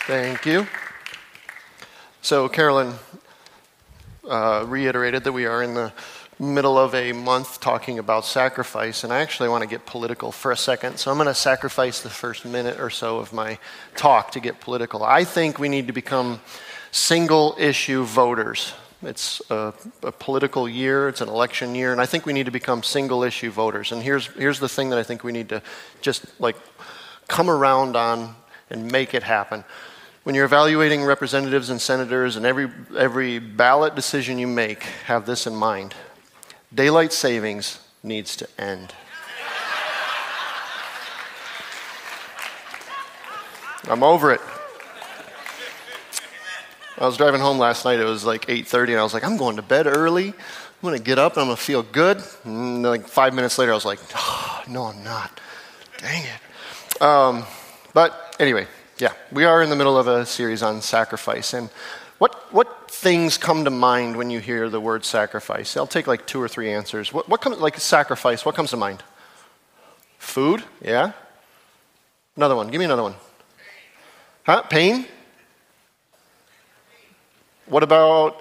Thank you. So Carolyn reiterated that we are in the middle of a month talking about sacrifice, and I actually want to get political for a second, so I'm going to sacrifice the first minute or so of my talk to get political. I think we need to become single-issue voters. It's a political year, it's an election year, and I think we need to become single-issue voters. And here's the thing that I think we need to just come around on and make it happen. When you're evaluating representatives and senators and every ballot decision you make, have this in mind. Daylight savings needs to end. I'm over it. I was driving home last night. It was like 8:30, and I was like, I'm going to bed early. I'm going to get up, and I'm going to feel good. And like 5 minutes later, I was like, oh, no, I'm not. Dang it. But anyway, yeah, we are in the middle of a series on sacrifice. And what things come to mind when you hear the word sacrifice? I'll take like 2 or 3 answers. What comes, like sacrifice, what comes to mind? Food, yeah? Another one, give me another one. Huh, pain? What about,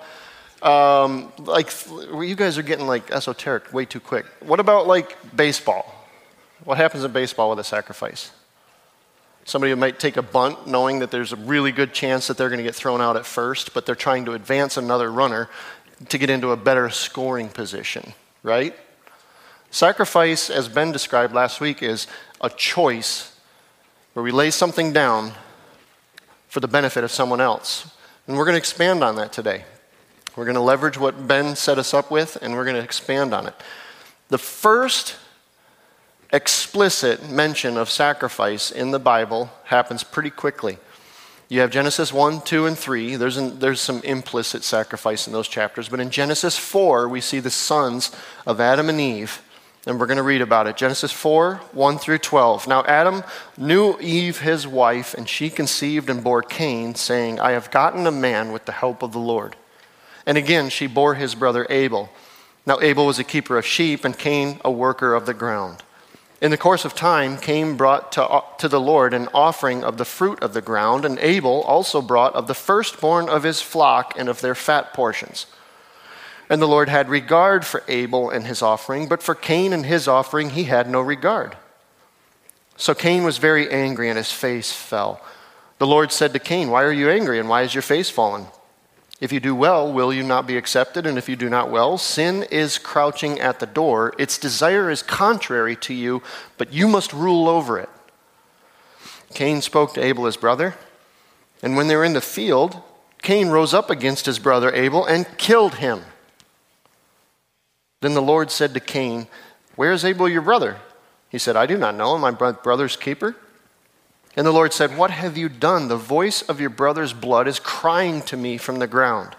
you guys are getting like esoteric way too quick. What about like baseball? What happens in baseball with a sacrifice? Somebody might take a bunt knowing that there's a really good chance that they're going to get thrown out at first, but they're trying to advance another runner to get into a better scoring position, right? Sacrifice, as Ben described last week, is a choice where we lay something down for the benefit of someone else. And we're going to expand on that today. We're going to leverage what Ben set us up with, and we're going to expand on it. The first explicit mention of sacrifice in the Bible happens pretty quickly. You have Genesis 1, 2, and 3. There's some implicit sacrifice in those chapters. But in Genesis 4, we see the sons of Adam and Eve, and we're going to read about it. Genesis 4, 1 through 12. Now Adam knew Eve his wife, and she conceived and bore Cain, saying, I have gotten a man with the help of the Lord. And again she bore his brother Abel. Now Abel was a keeper of sheep, and Cain a worker of the ground. In the course of time, Cain brought to the Lord an offering of the fruit of the ground, and Abel also brought of the firstborn of his flock and of their fat portions. And the Lord had regard for Abel and his offering, but for Cain and his offering he had no regard. So Cain was very angry, and his face fell. The Lord said to Cain, why are you angry, and why is your face fallen? If you do well, will you not be accepted? And if you do not well, sin is crouching at the door. Its desire is contrary to you, but you must rule over it. Cain spoke to Abel his brother, and when they were in the field, Cain rose up against his brother Abel and killed him. Then the Lord said to Cain, where is Abel your brother? He said, I do not know. Am I my brother's keeper? And the Lord said, what have you done? The voice of your brother's blood is crying to me from the ground.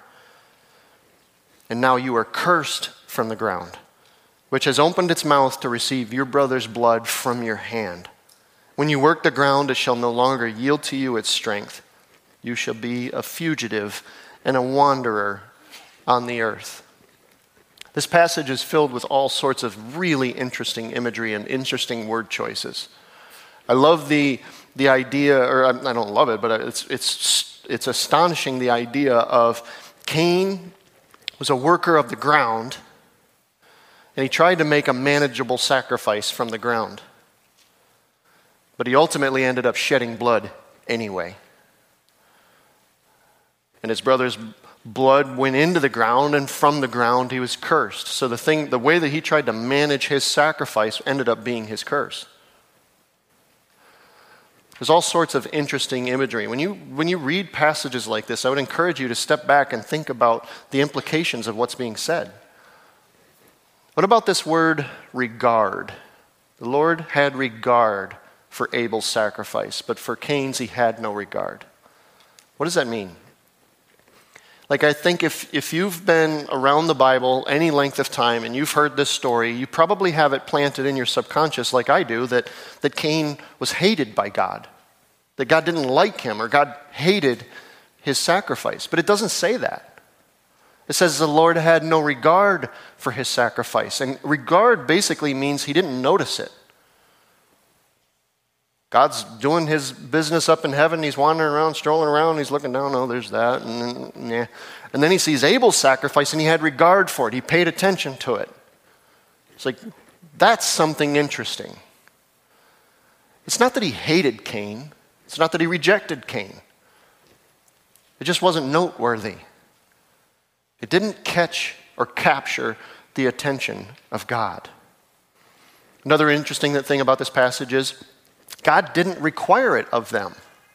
And now you are cursed from the ground, which has opened its mouth to receive your brother's blood from your hand. When you work the ground, it shall no longer yield to you its strength. You shall be a fugitive and a wanderer on the earth. This passage is filled with all sorts of really interesting imagery and interesting word choices. I love the idea, or I don't love it, but it's astonishing, the idea of Cain was a worker of the ground, and he tried to make a manageable sacrifice from the ground. But he ultimately ended up shedding blood anyway. And his brother's blood went into the ground, and from the ground he was cursed. So the way that he tried to manage his sacrifice ended up being his curse. There's all sorts of interesting imagery. When you read passages like this, I would encourage you to step back and think about the implications of what's being said. What about this word regard? The Lord had regard for Abel's sacrifice, but for Cain's he had no regard. What does that mean? I think if you've been around the Bible any length of time and you've heard this story, you probably have it planted in your subconscious, like I do, that Cain was hated by God, that God didn't like him, or God hated his sacrifice. But it doesn't say that. It says the Lord had no regard for his sacrifice. And regard basically means he didn't notice it. God's doing his business up in heaven. He's wandering around, strolling around. He's looking down. Oh, there's that. And then he sees Abel's sacrifice, and he had regard for it. He paid attention to it. It's like, that's something interesting. It's not that he hated Cain. It's not that he rejected Cain. It just wasn't noteworthy. It didn't catch or capture the attention of God. Another interesting thing about this passage is God didn't require it of them.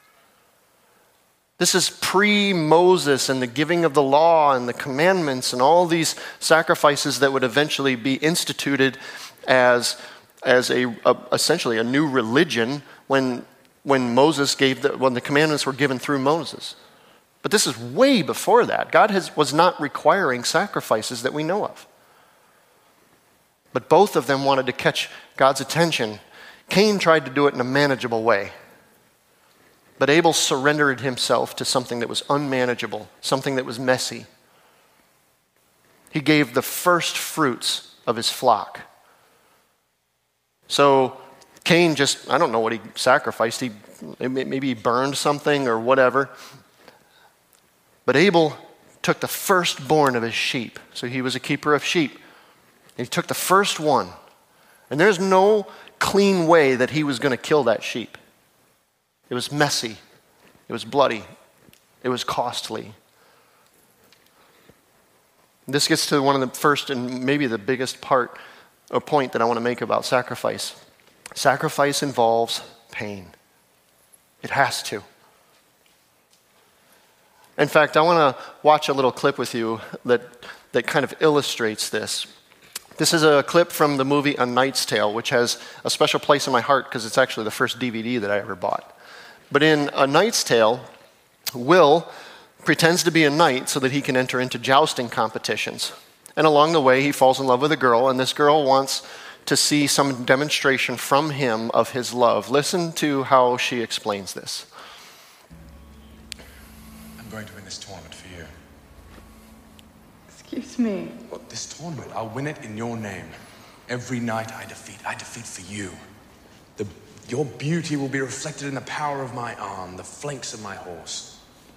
This is pre-Moses and the giving of the law and the commandments and all these sacrifices that would eventually be instituted as essentially a new religion when the commandments were given through Moses. But this is way before that. God was not requiring sacrifices that we know of. But both of them wanted to catch God's attention. Cain tried to do it in a manageable way. But Abel surrendered himself to something that was unmanageable, something that was messy. He gave the first fruits of his flock. So Cain I don't know what he sacrificed. Maybe he burned something or whatever. But Abel took the firstborn of his sheep. So he was a keeper of sheep. And he took the first one. And there's no clean way that he was going to kill that sheep. It was messy. It was bloody. It was costly. This gets to one of the first and maybe the biggest part or point that I want to make about sacrifice. Sacrifice involves pain. It has to. In fact, I want to watch a little clip with you that kind of illustrates this. This is a clip from the movie A Knight's Tale, which has a special place in my heart because it's actually the first DVD that I ever bought. But in A Knight's Tale, Will pretends to be a knight so that he can enter into jousting competitions. And along the way, he falls in love with a girl, and this girl wants to see some demonstration from him of his love. Listen to how she explains this. I'm going to win this tournament for you. Excuse me. Well, this tournament, I'll win it in your name. Every knight I defeat for you. Your beauty will be reflected in the power of my arm, the flanks of my horse.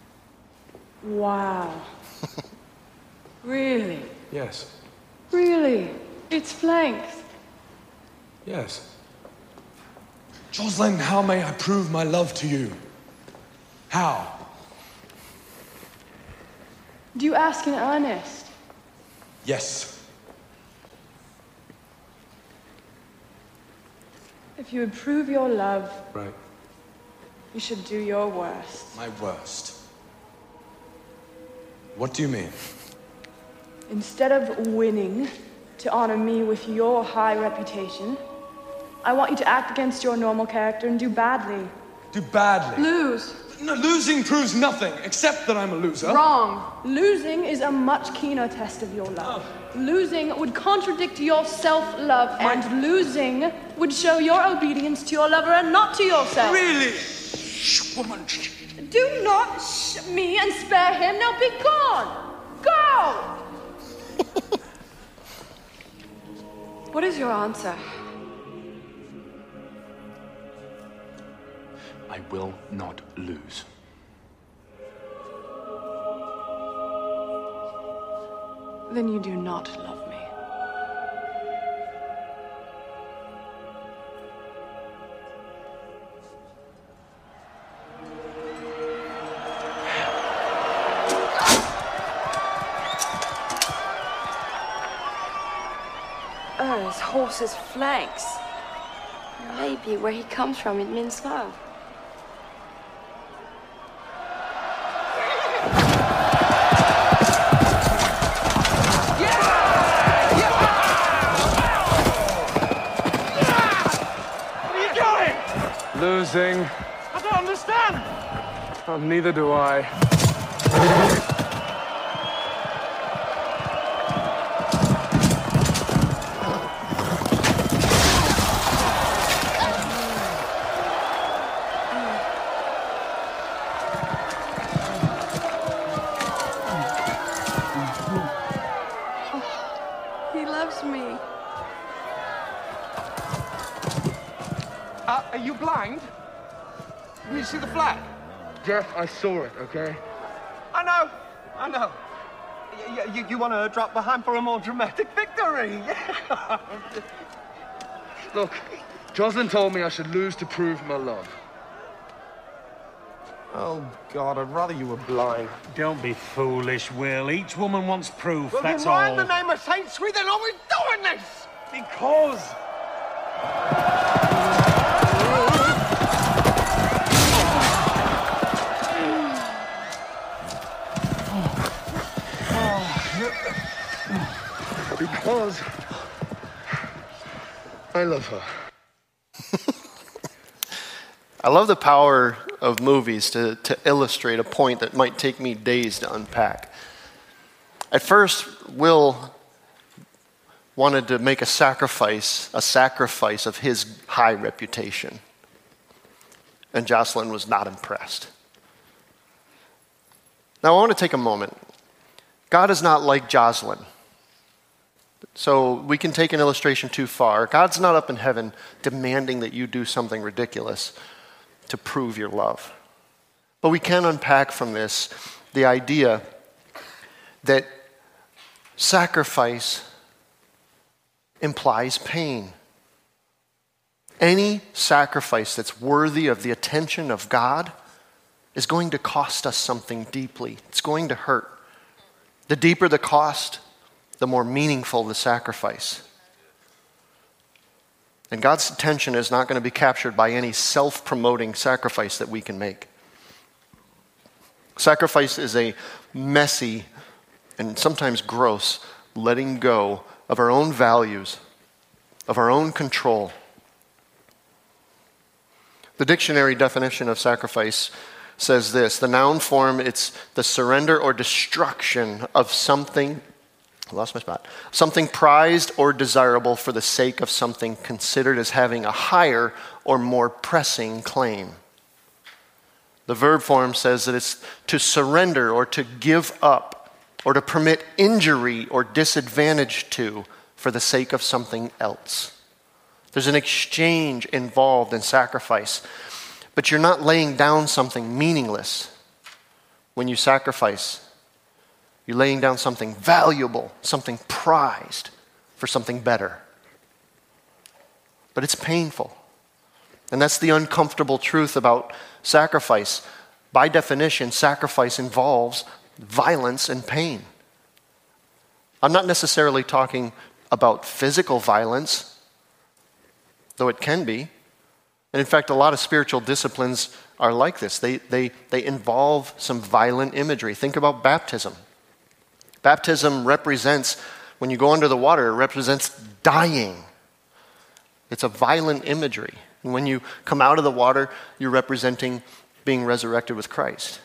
Wow. Really? Yes. Really? Its flanks? Yes. Jocelyn, how may I prove my love to you? How? Do you ask in earnest? Yes. If you would prove your love, Right. you should do your worst. My worst. What do you mean? Instead of winning to honor me with your high reputation, I want you to act against your normal character and do badly. Do badly? Lose. No, losing proves nothing, except that I'm a loser. Wrong. Losing is a much keener test of your love. Losing would contradict your self-love, and losing would show your obedience to your lover and not to yourself. Really? Woman. Do not me and spare him. Now be gone. Go! What is your answer? I will not lose. Then you do not love me. Oh, his horse's flanks. Maybe where he comes from it means love. Losing. I don't understand. Oh, neither do I. He loves me. Are you blind? see the flag? Jeff, I saw it, okay? I know. You want to drop behind for a more dramatic victory? Look, Jocelyn told me I should lose to prove my love. Oh, God, I'd rather you were blind. Don't be foolish, Will. Each woman wants proof, Well, that's then why all. in the name of Saint Swithin are we doing this? Because... Because I love her. I love the power of movies to illustrate a point that might take me days to unpack. At first, Will wanted to make a sacrifice of his high reputation. And Jocelyn was not impressed. Now I want to take a moment. God is not like Jocelyn. So we can take an illustration too far. God's not up in heaven demanding that you do something ridiculous to prove your love. But we can unpack from this the idea that sacrifice implies pain. Any sacrifice that's worthy of the attention of God is going to cost us something deeply. It's going to hurt. The deeper the cost, the more meaningful the sacrifice. And God's attention is not going to be captured by any self-promoting sacrifice that we can make. Sacrifice is a messy and sometimes gross letting go of our own values, of our own control. The dictionary definition of sacrifice says this: the noun form, it's the surrender or destruction of something, I lost my spot, something prized or desirable for the sake of something considered as having a higher or more pressing claim. The verb form says that it's to surrender or to give up or to permit injury or disadvantage to for the sake of something else. There's an exchange involved in sacrifice, but you're not laying down something meaningless when you sacrifice. You're laying down something valuable, something prized for something better. But it's painful. And that's the uncomfortable truth about sacrifice. By definition, sacrifice involves violence and pain. I'm not necessarily talking about physical violence, though it can be. And in fact, a lot of spiritual disciplines are like this. They involve some violent imagery. Think about baptism. Baptism represents, when you go under the water, it represents dying. It's a violent imagery. And when you come out of the water, you're representing being resurrected with Christ.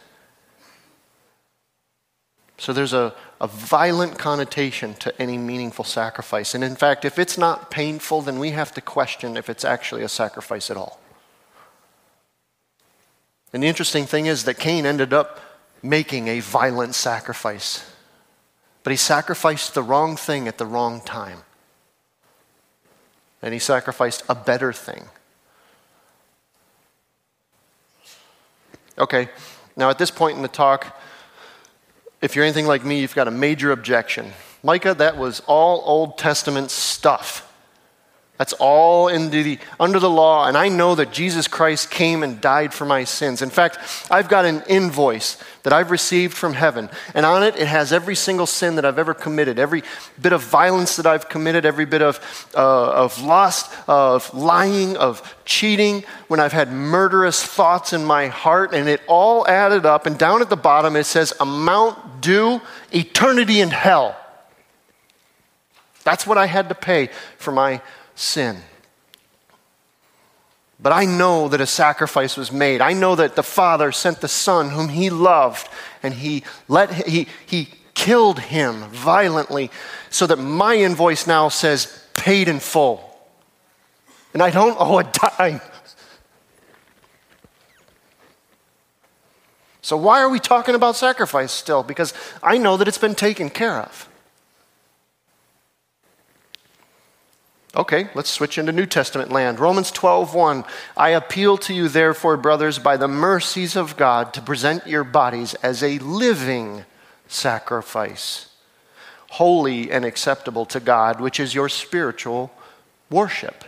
So there's a violent connotation to any meaningful sacrifice. And in fact, if it's not painful, then we have to question if it's actually a sacrifice at all. And the interesting thing is that Cain ended up making a violent sacrifice. But he sacrificed the wrong thing at the wrong time. And he sacrificed a better thing. Okay, now at this point in the talk, if you're anything like me, you've got a major objection. Micah, that was all Old Testament stuff. That's all under the law, and I know that Jesus Christ came and died for my sins. In fact, I've got an invoice that I've received from heaven, and on it, it has every single sin that I've ever committed, every bit of violence that I've committed, every bit of lust, of lying, of cheating, when I've had murderous thoughts in my heart, and it all added up, and down at the bottom it says, amount due, eternity in hell. That's what I had to pay for my sin. But I know that a sacrifice was made. I know that the Father sent the Son whom he loved, and he killed him violently so that my invoice now says paid in full. And I don't owe a dime. So why are we talking about sacrifice still? Because I know that it's been taken care of. Okay, let's switch into New Testament land. Romans 12:1. I appeal to you, therefore, brothers, by the mercies of God, to present your bodies as a living sacrifice, holy and acceptable to God, which is your spiritual worship.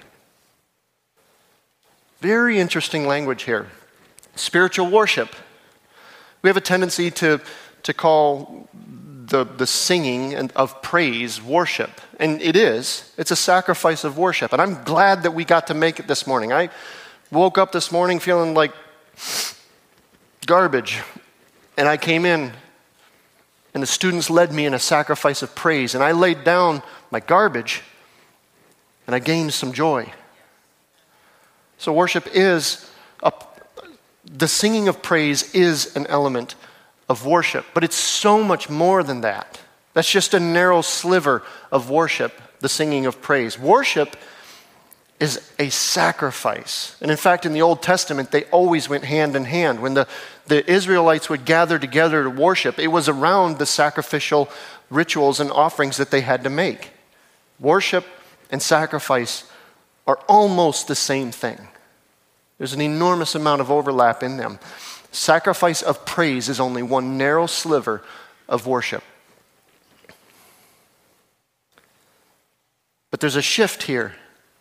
Very interesting language here. Spiritual worship. We have a tendency to call the singing of praise worship. And it is. It's a sacrifice of worship. And I'm glad that we got to make it this morning. I woke up this morning feeling like garbage. And I came in, and the students led me in a sacrifice of praise. And I laid down my garbage, and I gained some joy. So worship is, the singing of praise is an element of worship, but it's so much more than that. That's just a narrow sliver of worship, the singing of praise. Worship is a sacrifice. And in fact, in the Old Testament, they always went hand in hand. When the Israelites would gather together to worship, it was around the sacrificial rituals and offerings that they had to make. Worship and sacrifice are almost the same thing. There's an enormous amount of overlap in them. Sacrifice of praise is only one narrow sliver of worship. But there's a shift here.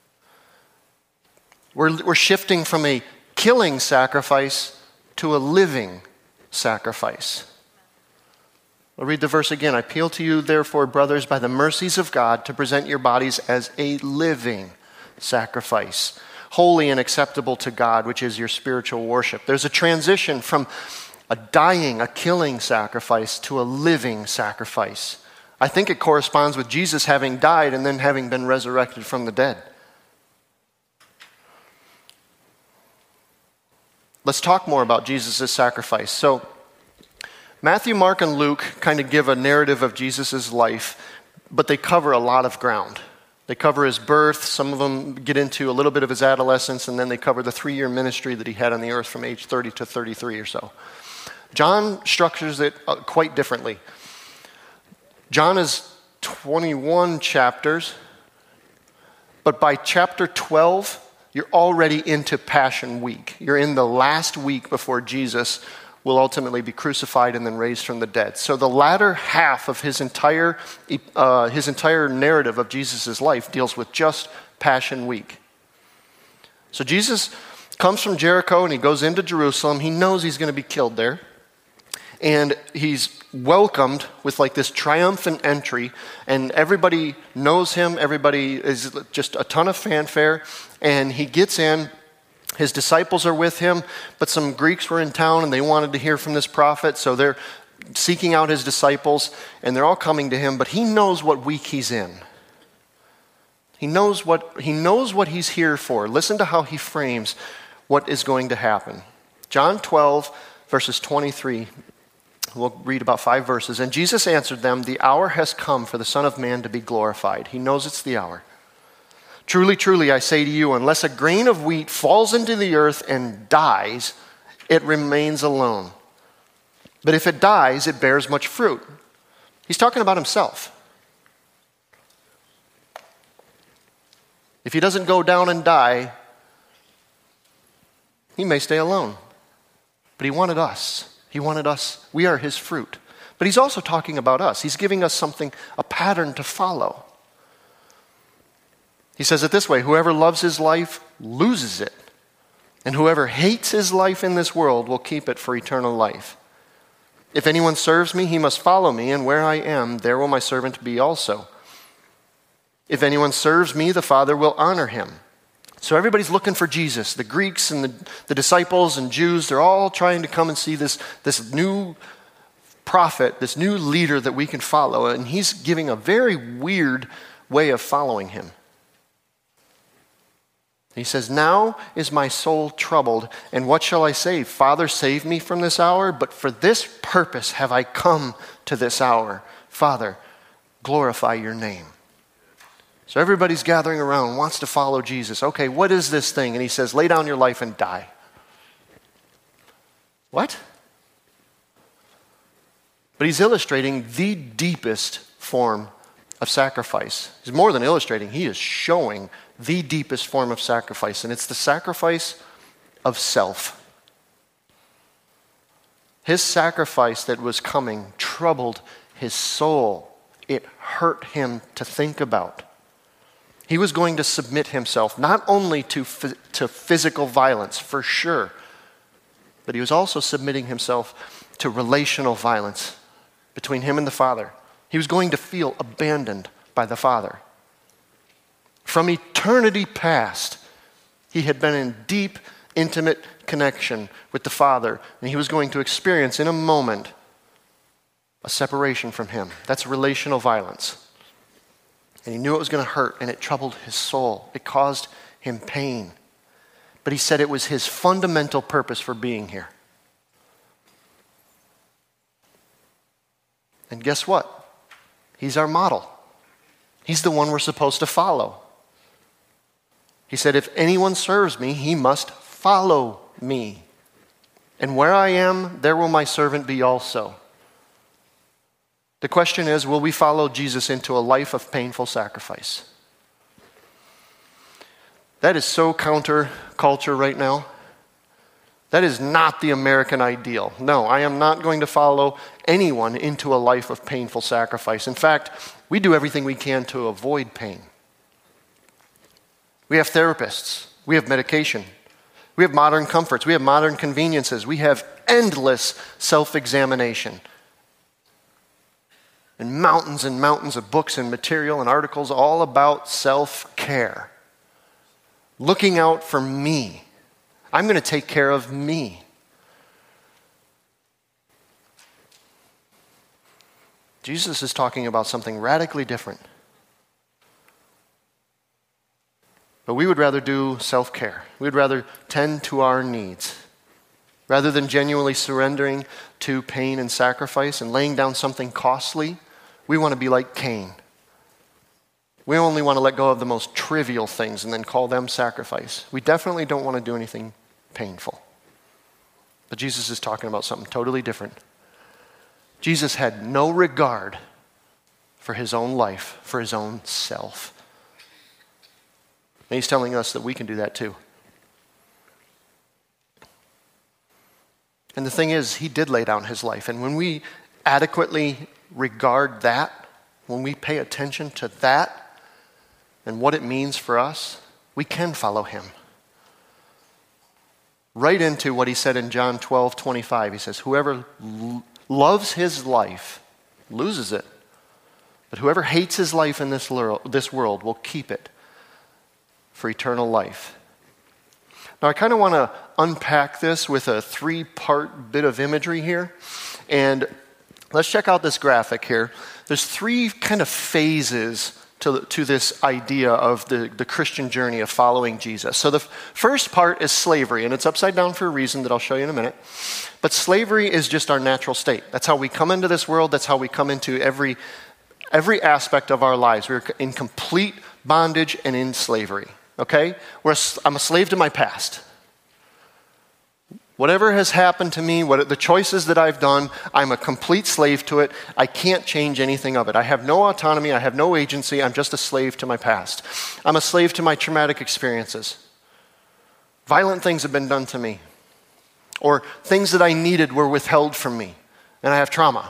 We're shifting from a killing sacrifice to a living sacrifice. I'll read the verse again. I appeal to you, therefore, brothers, by the mercies of God, to present your bodies as a living sacrifice, holy and acceptable to God, which is your spiritual worship. There's a transition from a dying, a killing sacrifice to a living sacrifice. I think it corresponds with Jesus having died and then having been resurrected from the dead. Let's talk more about Jesus' sacrifice. So, Matthew, Mark, and Luke kind of give a narrative of Jesus' life, but they cover a lot of ground. They cover his birth, some of them get into a little bit of his adolescence, and then they cover the 3-year ministry that he had on the earth from age 30 to 33 or so. John structures it quite differently. John is 21 chapters, but by chapter 12, you're already into Passion Week. You're in the last week before Jesus will ultimately be crucified and then raised from the dead. So the latter half of his entire narrative of Jesus' life deals with just Passion Week. So Jesus comes from Jericho and he goes into Jerusalem. He knows he's going to be killed there. And he's welcomed with like this triumphant entry, and everybody knows him. Everybody is just a ton of fanfare, and he gets in. His disciples are with him, but some Greeks were in town and they wanted to hear from this prophet, so they're seeking out his disciples, and they're all coming to him, but he knows what week he's in. He knows what he's here for. Listen to how he frames what is going to happen. John 12, verses 23. We'll read about 5 verses. And Jesus answered them, "The hour has come for the Son of Man to be glorified." He knows it's the hour. "Truly, truly, I say to you, unless a grain of wheat falls into the earth and dies, it remains alone. But if it dies, it bears much fruit." He's talking about himself. If he doesn't go down and die, he may stay alone. But he wanted us. He wanted us. We are his fruit. But he's also talking about us. He's giving us something, a pattern to follow. He says it this way: whoever loves his life loses it, and whoever hates his life in this world will keep it for eternal life. If anyone serves me, he must follow me, and where I am, there will my servant be also. If anyone serves me, the Father will honor him. So everybody's looking for Jesus. The Greeks and the disciples and Jews, they're all trying to come and see this new prophet, this new leader that we can follow, and he's giving a very weird way of following him. He says, "Now is my soul troubled, and what shall I say? Father, save me from this hour? But for this purpose have I come to this hour. Father, glorify your name." So everybody's gathering around, wants to follow Jesus. Okay, what is this thing? And he says, lay down your life and die. What? But he's illustrating the deepest form of sacrifice. He's more than illustrating, he is showing the deepest form of sacrifice, and it's the sacrifice of self. His sacrifice that was coming troubled his soul. It hurt him to think about. He was going to submit himself not only to physical violence, for sure, but he was also submitting himself to relational violence between him and the Father. He was going to feel abandoned by the Father. From eternity past, he had been in deep, intimate connection with the Father, and he was going to experience in a moment a separation from him. That's relational violence. And he knew it was going to hurt, and it troubled his soul. It caused him pain. But he said it was his fundamental purpose for being here. And guess what? He's our model. He's the one we're supposed to follow. He said, if anyone serves me, he must follow me. And where I am, there will my servant be also. The question is, will we follow Jesus into a life of painful sacrifice? That is so counter-culture right now. That is not the American ideal. No, I am not going to follow anyone into a life of painful sacrifice. In fact, we do everything we can to avoid pain. We have therapists. We have medication. We have modern comforts. We have modern conveniences. We have endless self-examination. And mountains of books and material and articles all about self-care. Looking out for me. I'm going to take care of me. Jesus is talking about something radically different. But we would rather do self-care. We would rather tend to our needs. Rather than genuinely surrendering to pain and sacrifice and laying down something costly, we want to be like Cain. We only want to let go of the most trivial things and then call them sacrifice. We definitely don't want to do anything painful. But Jesus is talking about something totally different. Jesus had no regard for his own life, for his own self. And he's telling us that we can do that too. And the thing is, he did lay down his life. And when we adequately regard that, when we pay attention to that and what it means for us, we can follow him. Right into what he said in John 12:25. He says, whoever loves his life loses it. But whoever hates his life in this world will keep it for eternal life. Now, I kind of want to unpack this with a 3-part bit of imagery here. And let's check out this graphic here. There's 3 kind of phases to this idea of the Christian journey of following Jesus. So the first part is slavery, and it's upside down for a reason that I'll show you in a minute. But slavery is just our natural state. That's how we come into this world. That's how we come into every aspect of our lives. We're in complete bondage and in slavery. Okay? I'm a slave to my past. Whatever has happened to me, the choices that I've done, I'm a complete slave to it. I can't change anything of it. I have no autonomy. I have no agency. I'm just a slave to my past. I'm a slave to my traumatic experiences. Violent things have been done to me. Or things that I needed were withheld from me. And I have trauma.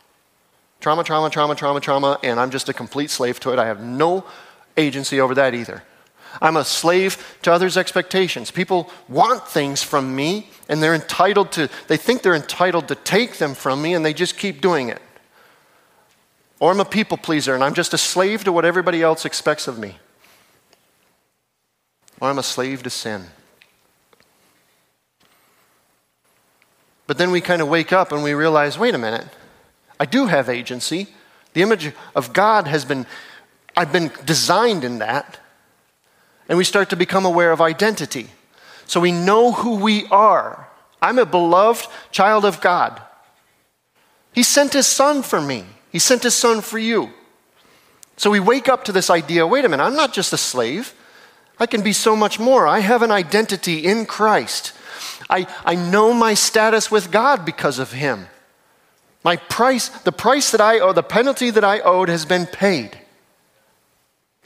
Trauma, and I'm just a complete slave to it. I have no agency over that either. I'm a slave to others' expectations. People want things from me, and they think they're entitled to take them from me, and they just keep doing it. Or I'm a people pleaser, and I'm just a slave to what everybody else expects of me. Or I'm a slave to sin. But then we kind of wake up and we realize, wait a minute, I do have agency. The image of God I've been designed in that. And we start to become aware of identity. So we know who we are. I'm a beloved child of God. He sent his son for me. He sent his son for you. So we wake up to this idea, wait a minute, I'm not just a slave. I can be so much more. I have an identity in Christ. I know my status with God because of him. The price that I owe, the penalty that I owed has been paid.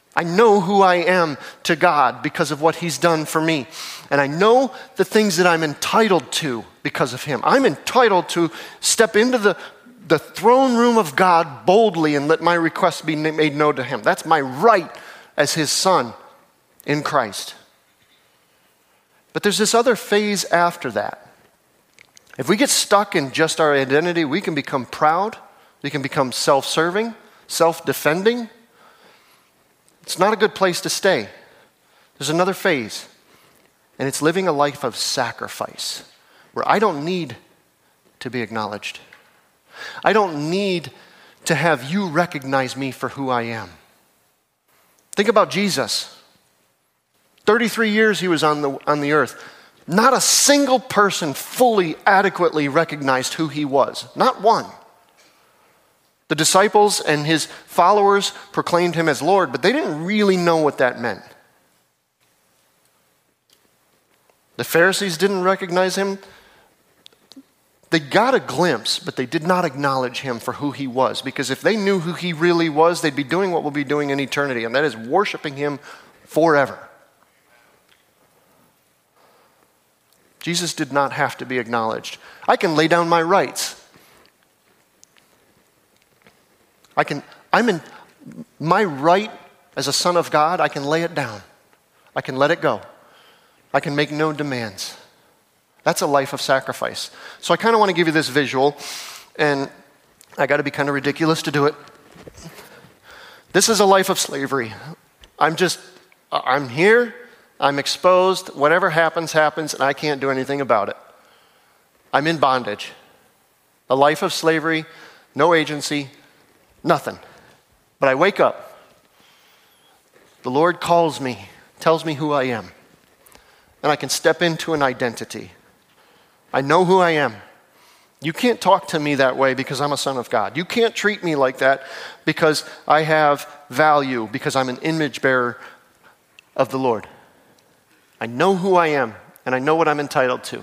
I know who I am to God because of what he's done for me. And I know the things that I'm entitled to because of him. I'm entitled to step into the throne room of God boldly and let my requests be made known to him. That's my right as his son in Christ. But there's this other phase after that. If we get stuck in just our identity, we can become proud. We can become self-serving, self-defending. It's not a good place to stay. There's another phase, and it's living a life of sacrifice, where I don't need to be acknowledged. I don't need to have you recognize me for who I am. Think about Jesus. 33 years he was on the earth. Not a single person fully, adequately recognized who he was. Not one. The disciples and his followers proclaimed him as Lord, but they didn't really know what that meant. The Pharisees didn't recognize him. They got a glimpse, but they did not acknowledge him for who he was, because if they knew who he really was, they'd be doing what we'll be doing in eternity, and that is worshiping him forever. Jesus did not have to be acknowledged. I can lay down my rights. My right as a son of God, I can lay it down. I can let it go. I can make no demands. That's a life of sacrifice. So I kind of want to give you this visual, and I got to be kind of ridiculous to do it. This is a life of slavery. I'm here, I'm exposed, whatever happens, happens, and I can't do anything about it. I'm in bondage. A life of slavery, no agency, nothing. But I wake up. The Lord calls me, tells me who I am. And I can step into an identity. I know who I am. You can't talk to me that way because I'm a son of God. You can't treat me like that because I have value, because I'm an image bearer of the Lord. I know who I am, and I know what I'm entitled to.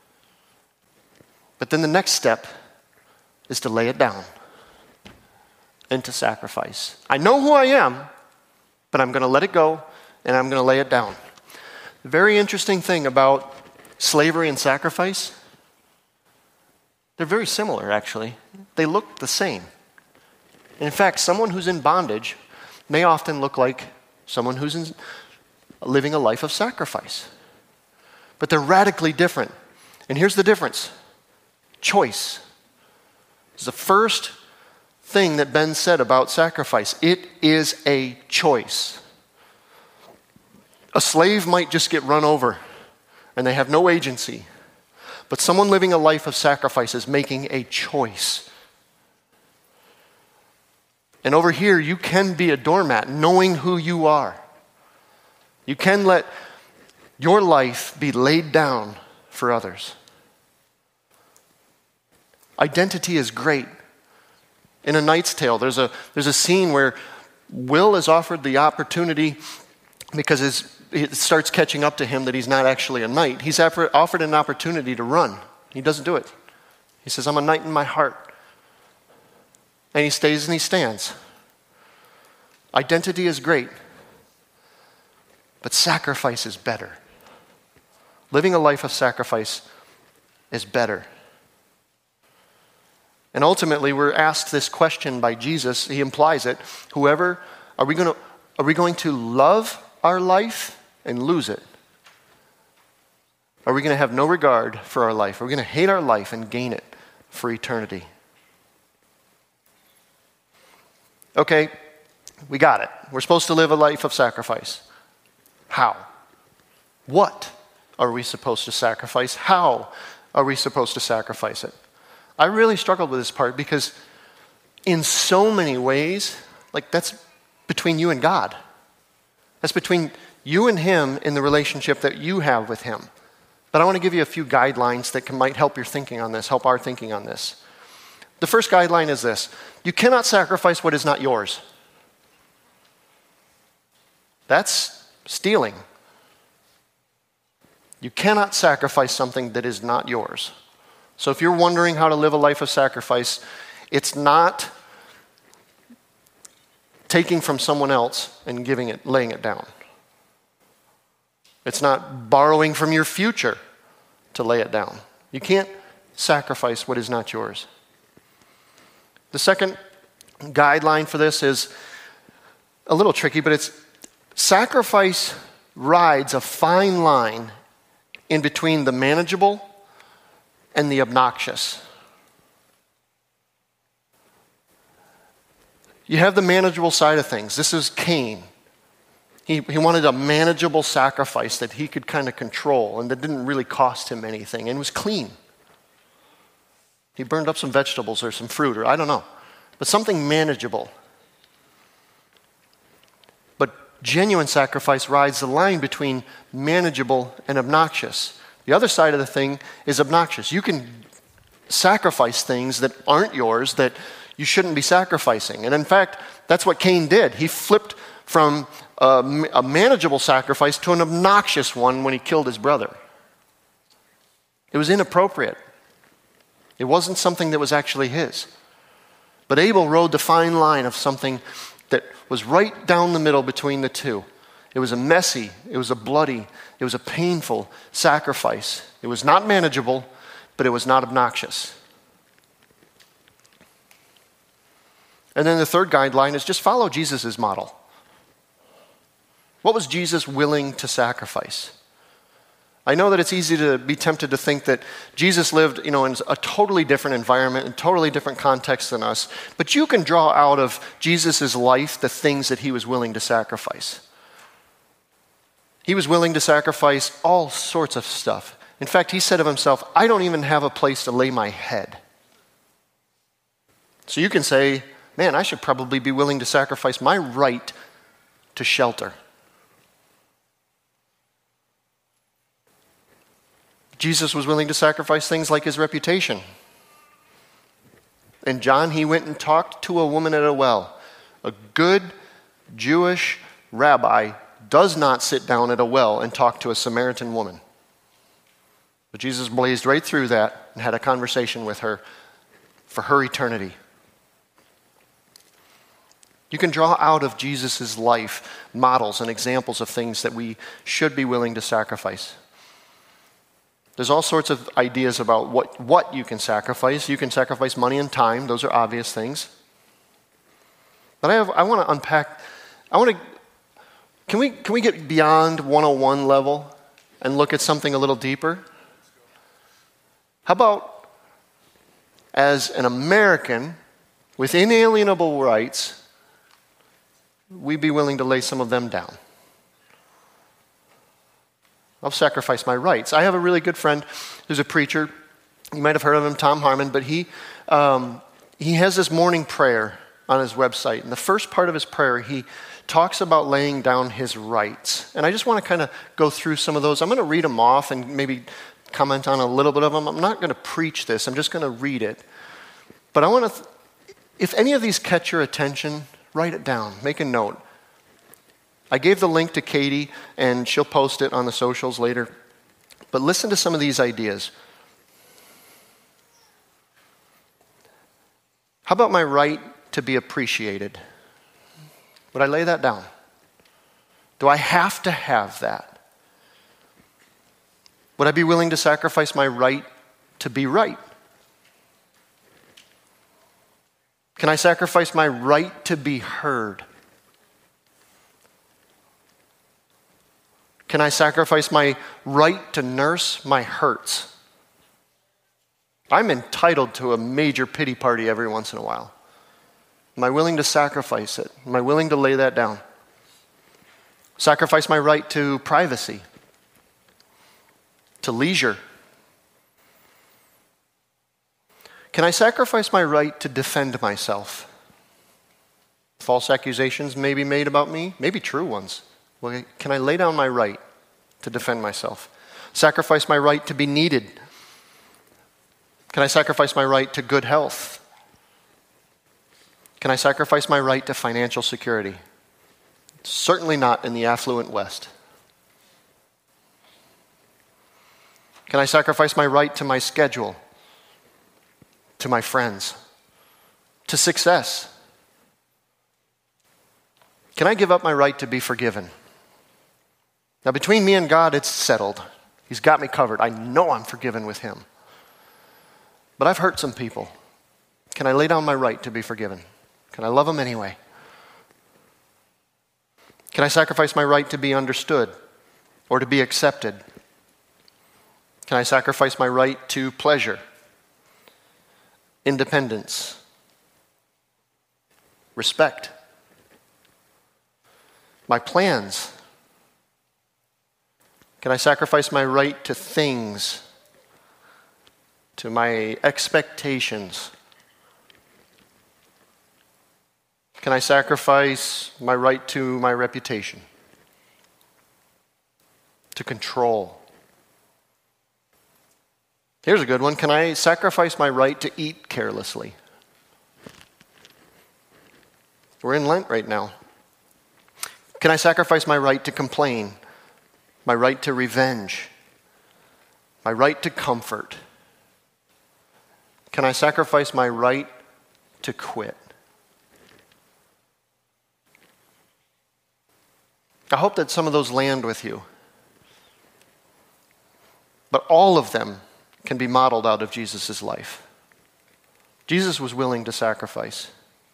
But then the next step is to lay it down and to sacrifice. I know who I am, but I'm going to let it go, and I'm going to lay it down. The very interesting thing about slavery and sacrifice, they're very similar, actually. They look the same. And in fact, someone who's in bondage may often look like someone who's living a life of sacrifice. But they're radically different. And here's the difference. Choice. It's the first thing that Ben said about sacrifice. It is a choice. A slave might just get run over and they have no agency. But someone living a life of sacrifice is making a choice. And over here, you can be a doormat knowing who you are. You can let your life be laid down for others. Identity is great. In A Knight's Tale, there's a scene where Will is offered the opportunity because it starts catching up to him that he's not actually a knight. He's offered an opportunity to run. He doesn't do it. He says, I'm a knight in my heart. And he stays and he stands. Identity is great, but sacrifice is better. Living a life of sacrifice is better. And ultimately, we're asked this question by Jesus. He implies it. Are we going to love our life and lose it? Are we going to have no regard for our life? Are we going to hate our life and gain it for eternity? Okay, we got it. We're supposed to live a life of sacrifice. How? What are we supposed to sacrifice? How are we supposed to sacrifice it? I really struggled with this part because in so many ways, that's between you and God. That's between you and him in the relationship that you have with him. But I want to give you a few guidelines that might help your thinking on this, help our thinking on this. The first guideline is this: you cannot sacrifice what is not yours. That's stealing. You cannot sacrifice something that is not yours. So if you're wondering how to live a life of sacrifice, it's not taking from someone else and laying it down. It's not borrowing from your future to lay it down. You can't sacrifice what is not yours. The second guideline for this is a little tricky, but it's sacrifice rides a fine line in between the manageable and the obnoxious. You have the manageable side of things. This is Cain. He wanted a manageable sacrifice that he could kind of control and that didn't really cost him anything and was clean. He burned up some vegetables or some fruit or I don't know, but something manageable. But genuine sacrifice rides the line between manageable and obnoxious. The other side of the thing is obnoxious. You can sacrifice things that aren't yours that you shouldn't be sacrificing. And in fact, that's what Cain did. He flipped from a manageable sacrifice to an obnoxious one when he killed his brother. It was inappropriate. It wasn't something that was actually his. But Abel rode the fine line of something that was right down the middle between the two. It was a messy, it was a bloody, it was a painful sacrifice. It was not manageable, but it was not obnoxious. And then the third guideline is just follow Jesus' model. What was Jesus willing to sacrifice? I know that it's easy to be tempted to think that Jesus lived, in a totally different environment, in a totally different context than us, but you can draw out of Jesus' life the things that he was willing to sacrifice. He was willing to sacrifice all sorts of stuff. In fact, he said of himself, I don't even have a place to lay my head. So you can say, man, I should probably be willing to sacrifice my right to shelter. Jesus was willing to sacrifice things like his reputation. In John, he went and talked to a woman at a well. A good Jewish rabbi does not sit down at a well and talk to a Samaritan woman. But Jesus blazed right through that and had a conversation with her for her eternity. You can draw out of Jesus' life models and examples of things that we should be willing to sacrifice. There's all sorts of ideas about what you can sacrifice. You can sacrifice money and time. Those are obvious things. But I want to unpack. Can we get beyond 101 level and look at something a little deeper? How about as an American with inalienable rights, we be willing to lay some of them down? I'll sacrifice my rights. I have a really good friend who's a preacher. You might have heard of him, Tom Harmon, but he has this morning prayer on his website. And the first part of his prayer, he talks about laying down his rights. And I just want to kind of go through some of those. I'm going to read them off and maybe comment on a little bit of them. I'm not going to preach this. I'm just going to read it. But I want to, if any of these catch your attention, write it down. Make a note. I gave the link to Katie, and she'll post it on the socials later. But listen to some of these ideas. How about my right to be appreciated? Would I lay that down? Do I have to have that? Would I be willing to sacrifice my right to be right? Can I sacrifice my right to be heard? Can I sacrifice my right to nurse my hurts? I'm entitled to a major pity party every once in a while. Am I willing to sacrifice it? Am I willing to lay that down? Sacrifice my right to privacy, to leisure. Can I sacrifice my right to defend myself? False accusations may be made about me, maybe true ones. Well, can I lay down my right to defend myself? Sacrifice my right to be needed? Can I sacrifice my right to good health? Can I sacrifice my right to financial security? Certainly not in the affluent West. Can I sacrifice my right to my schedule, to my friends, to success? Can I give up my right to be forgiven? Now, between me and God, it's settled. He's got me covered. I know I'm forgiven with him. But I've hurt some people. Can I lay down my right to be forgiven? Can I love them anyway? Can I sacrifice my right to be understood or to be accepted? Can I sacrifice my right to pleasure, independence, respect, my plans? Can I sacrifice my right to things, to my expectations? Can I sacrifice my right to my reputation, to control? Here's a good one. Can I sacrifice my right to eat carelessly? We're in Lent right now. Can I sacrifice my right to complain, my right to revenge, my right to comfort? Can I sacrifice my right to quit? I hope that some of those land with you. But all of them can be modeled out of Jesus' life. Jesus was willing to sacrifice.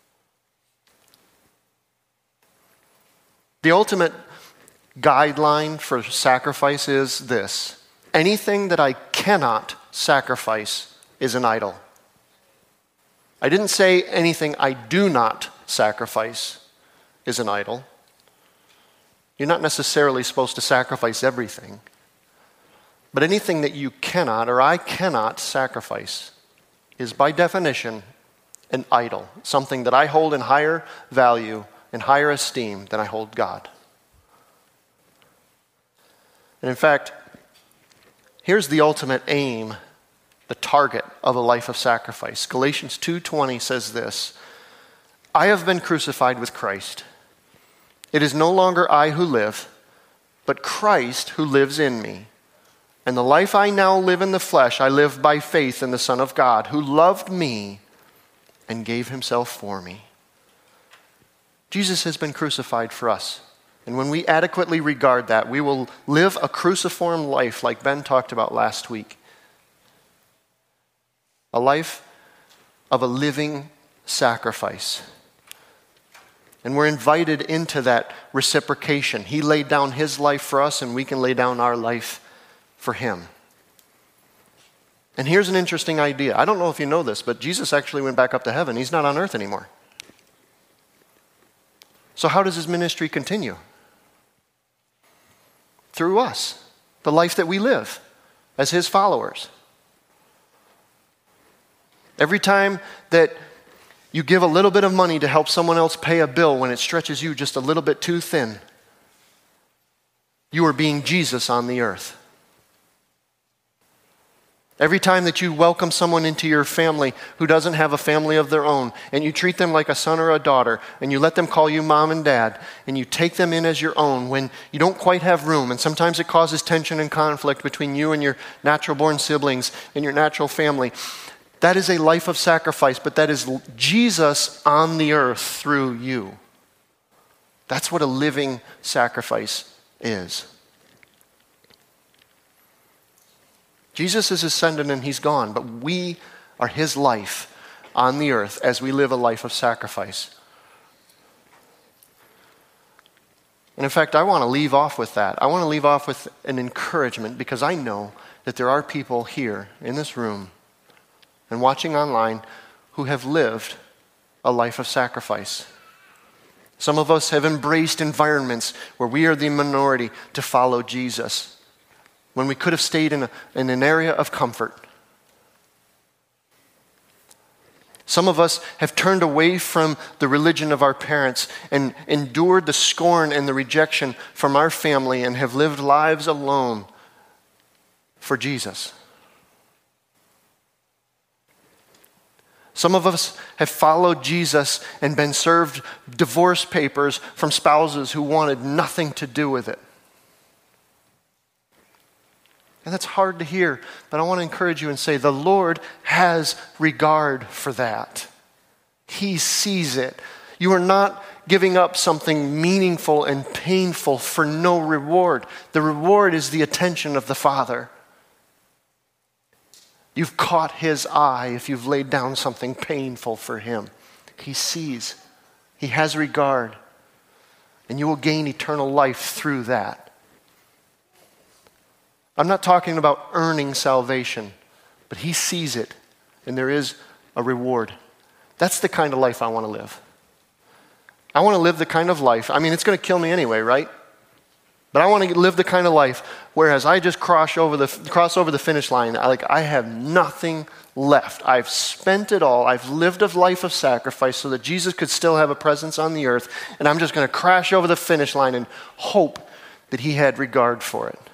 The ultimate guideline for sacrifice is this: anything that I cannot sacrifice is an idol. I didn't say anything I do not sacrifice is an idol. You're not necessarily supposed to sacrifice everything. But anything that you cannot or I cannot sacrifice is by definition an idol, something that I hold in higher value and higher esteem than I hold God. And in fact, here's the ultimate aim, the target of a life of sacrifice. Galatians 2:20 says this: I have been crucified with Christ. It is no longer I who live, but Christ who lives in me. And the life I now live in the flesh, I live by faith in the Son of God, who loved me and gave himself for me. Jesus has been crucified for us. And when we adequately regard that, we will live a cruciform life like Ben talked about last week. A life of a living sacrifice. And we're invited into that reciprocation. He laid down his life for us, and we can lay down our life for him. And here's an interesting idea. I don't know if you know this, but Jesus actually went back up to heaven. He's not on earth anymore. So how does his ministry continue? Through us, the life that we live as his followers. Every time that you give a little bit of money to help someone else pay a bill when it stretches you just a little bit too thin, you are being Jesus on the earth. Every time that you welcome someone into your family who doesn't have a family of their own, and you treat them like a son or a daughter, and you let them call you mom and dad, and you take them in as your own when you don't quite have room, and sometimes it causes tension and conflict between you and your natural-born siblings and your natural family, that is a life of sacrifice, but that is Jesus on the earth through you. That's what a living sacrifice is. Jesus is ascended and he's gone, but we are his life on the earth as we live a life of sacrifice. And in fact, I want to leave off with that. I want to leave off with an encouragement, because I know that there are people here in this room and watching online who have lived a life of sacrifice. Some of us have embraced environments where we are the minority to follow Jesus, when we could have stayed in an area of comfort. Some of us have turned away from the religion of our parents and endured the scorn and the rejection from our family and have lived lives alone for Jesus. Some of us have followed Jesus and been served divorce papers from spouses who wanted nothing to do with it. And that's hard to hear, but I want to encourage you and say the Lord has regard for that. He sees it. You are not giving up something meaningful and painful for no reward. The reward is the attention of the Father. You've caught his eye if you've laid down something painful for him. He sees. He has regard. And you will gain eternal life through that. I'm not talking about earning salvation, but he sees it, and there is a reward. That's the kind of life I want to live. I want to live the kind of life, it's going to kill me anyway, right? But I want to live the kind of life whereas I just cross over the finish line, I have nothing left. I've spent it all. I've lived a life of sacrifice so that Jesus could still have a presence on the earth, and I'm just going to crash over the finish line and hope that he had regard for it.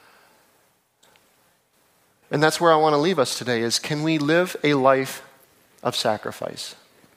And that's where I want to leave us today is, can we live a life of sacrifice?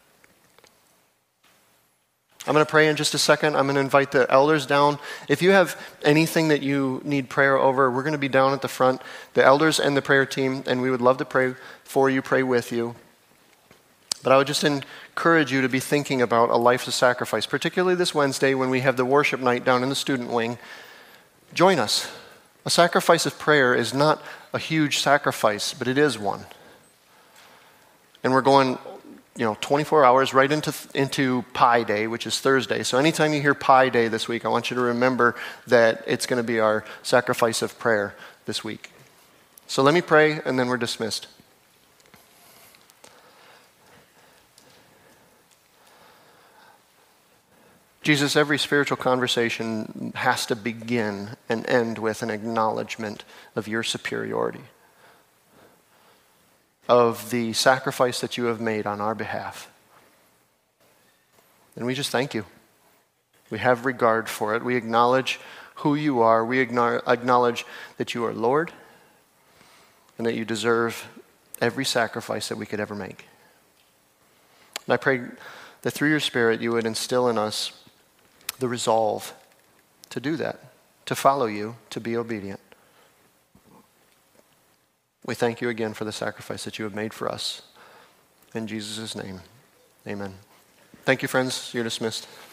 I'm going to pray in just a second. I'm going to invite the elders down. If you have anything that you need prayer over, we're going to be down at the front, the elders and the prayer team, and we would love to pray for you, pray with you. But I would just encourage you to be thinking about a life of sacrifice, particularly this Wednesday when we have the worship night down in the student wing. Join us. A sacrifice of prayer is not a huge sacrifice, but it is one. And we're going 24 hours right into Pi Day, which is Thursday. So anytime you hear Pi Day this week, I want you to remember that it's going to be our sacrifice of prayer this week. So let me pray, and then we're dismissed. Jesus, every spiritual conversation has to begin and end with an acknowledgement of your superiority, of the sacrifice that you have made on our behalf. And we just thank you. We have regard for it. We acknowledge who you are. We acknowledge that you are Lord and that you deserve every sacrifice that we could ever make. And I pray that through your Spirit you would instill in us the resolve to do that, to follow you, to be obedient. We thank you again for the sacrifice that you have made for us. In Jesus' name, amen. Thank you, friends. You're dismissed.